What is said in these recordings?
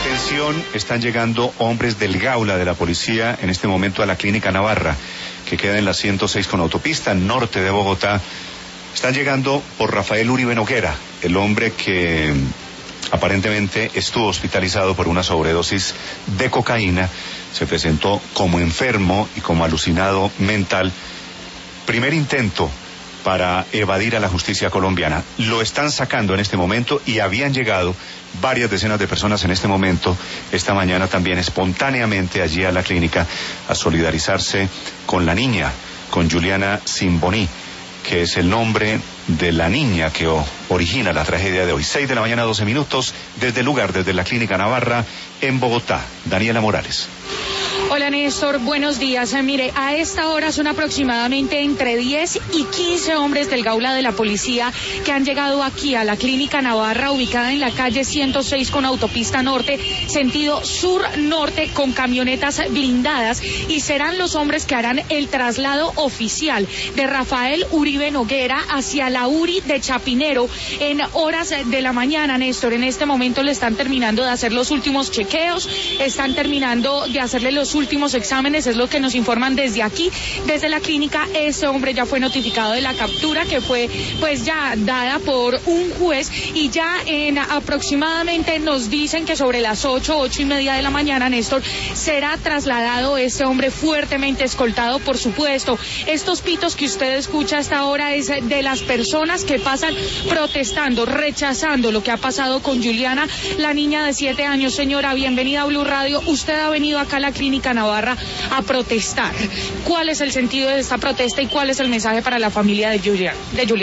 Atención, están llegando hombres del Gaula de la policía en este momento a la Clínica Navarra, que queda en la 106 con autopista norte de Bogotá. Están llegando por Rafael Uribe Noguera, el hombre que aparentemente estuvo hospitalizado por una sobredosis de cocaína. Se presentó como enfermo y como alucinado mental. Primer intento para evadir a la justicia colombiana. Lo están sacando en este momento y habían llegado varias decenas de personas en este momento, esta mañana también espontáneamente allí a la clínica, a solidarizarse con la niña, con Juliana Simboní, que es el nombre de la niña que origina la tragedia de hoy. 6 de la mañana, 12 minutos, desde el lugar, desde la Clínica Navarra, en Bogotá. Daniela Morales. Hola Néstor, buenos días. Mire, a esta hora son aproximadamente entre 10 y 15 hombres del Gaula de la policía que han llegado aquí a la Clínica Navarra, ubicada en la calle 106 con autopista norte, sentido sur-norte, con camionetas blindadas, y serán los hombres que harán el traslado oficial de Rafael Uribe Noguera hacia la URI de Chapinero en horas de la mañana, Néstor. En este momento le están terminando de hacer los últimos chequeos, están terminando de hacerle los últimos exámenes, es lo que nos informan desde aquí, desde la clínica. Este hombre ya fue notificado de la captura, que fue pues ya dada por un juez, y ya en aproximadamente nos dicen que sobre las 8:30 de la mañana, Néstor, será trasladado este hombre fuertemente escoltado, por supuesto. Estos pitos que usted escucha hasta ahora es de las personas que pasan protestando, rechazando lo que ha pasado con Juliana, la niña de 7 años. Señora, bienvenida a Blue Radio. Usted ha venido acá a la Clínica Navarra a protestar. ¿Cuál es el sentido de esta protesta y cuál es el mensaje para la familia de Juliana?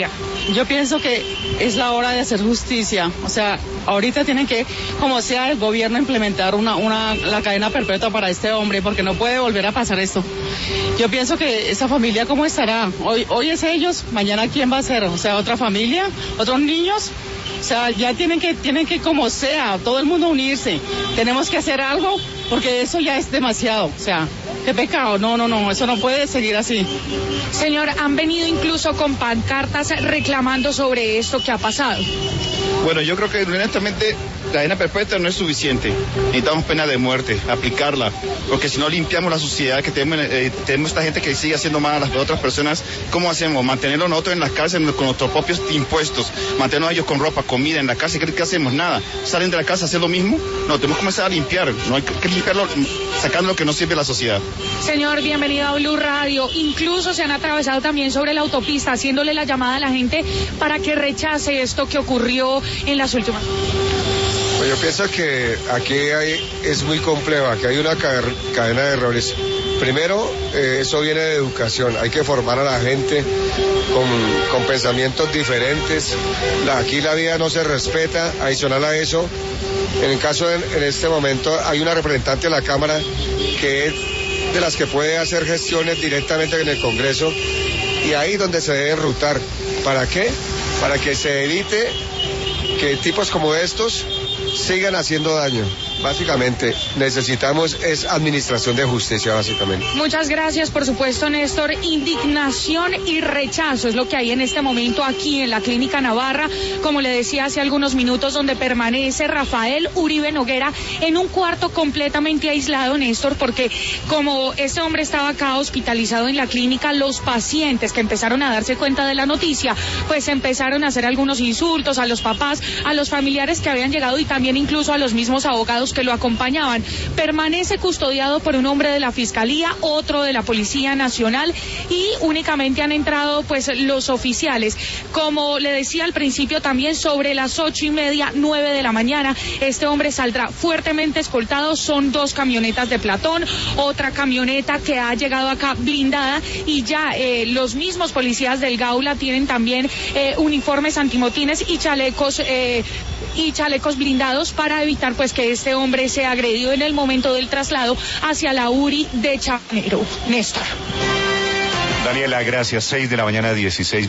Yo pienso que es la hora de hacer justicia. O sea, ahorita tienen que, como sea, el gobierno implementar la cadena perpetua para este hombre, porque no puede volver a pasar esto. Yo pienso que esa familia, ¿cómo estará? Hoy es ellos, mañana ¿quién va a ser? O sea, otra familia, otros niños. O sea, ya tienen que como sea, todo el mundo unirse. Tenemos que hacer algo, porque eso ya es demasiado. O sea, qué pecado. No, eso no puede seguir así. Señor, han venido incluso con pancartas reclamando sobre esto que ha pasado. Bueno, yo creo que honestamente la cadena perpetua no es suficiente. Necesitamos pena de muerte, aplicarla, porque si no limpiamos la sociedad que tenemos esta gente que sigue haciendo mal a las otras personas. ¿Cómo hacemos? Mantenerlos nosotros en las cárceles con nuestros propios impuestos, mantenernos a ellos con ropa, comida en la casa. ¿Qué hacemos? Nada. ¿Salen de la casa a hacer lo mismo? No, tenemos que comenzar a limpiar. No hay que limpiarlo sacando lo que no sirve a la sociedad. Señor, bienvenido a Blue Radio. Incluso se han atravesado también sobre la autopista, haciéndole la llamada a la gente para que rechace esto que ocurrió en las últimas. Pues yo pienso que aquí es muy complejo, aquí hay una cadena de errores. Primero, eso viene de educación, hay que formar a la gente con pensamientos diferentes. Aquí la vida no se respeta. Adicional a eso, en el caso en este momento hay una representante de la Cámara que es de las que puede hacer gestiones directamente en el Congreso, y ahí donde se debe enrutar. ¿Para qué? Para que se evite que tipos como estos sigan haciendo daño. Básicamente, necesitamos es administración de justicia, básicamente. Muchas gracias, por supuesto, Néstor. Indignación y rechazo es lo que hay en este momento aquí en la Clínica Navarra, como le decía hace algunos minutos, donde permanece Rafael Uribe Noguera en un cuarto completamente aislado, Néstor, porque como este hombre estaba acá hospitalizado en la clínica, los pacientes que empezaron a darse cuenta de la noticia, pues empezaron a hacer algunos insultos a los papás, a los familiares que habían llegado y también incluso a los mismos abogados que lo acompañaban. Permanece custodiado por un hombre de la Fiscalía, otro de la Policía Nacional, y únicamente han entrado pues los oficiales. Como le decía al principio, también sobre las 8:30, 9 de la mañana, este hombre saldrá fuertemente escoltado. Son 2 camionetas de Platón, otra camioneta que ha llegado acá blindada, y ya los mismos policías del Gaula tienen también uniformes antimotines y chalecos blindados para evitar pues que este hombre sea agredido en el momento del traslado hacia la URI de Chapinero. Néstor. Daniela, gracias. 6 de la mañana, 16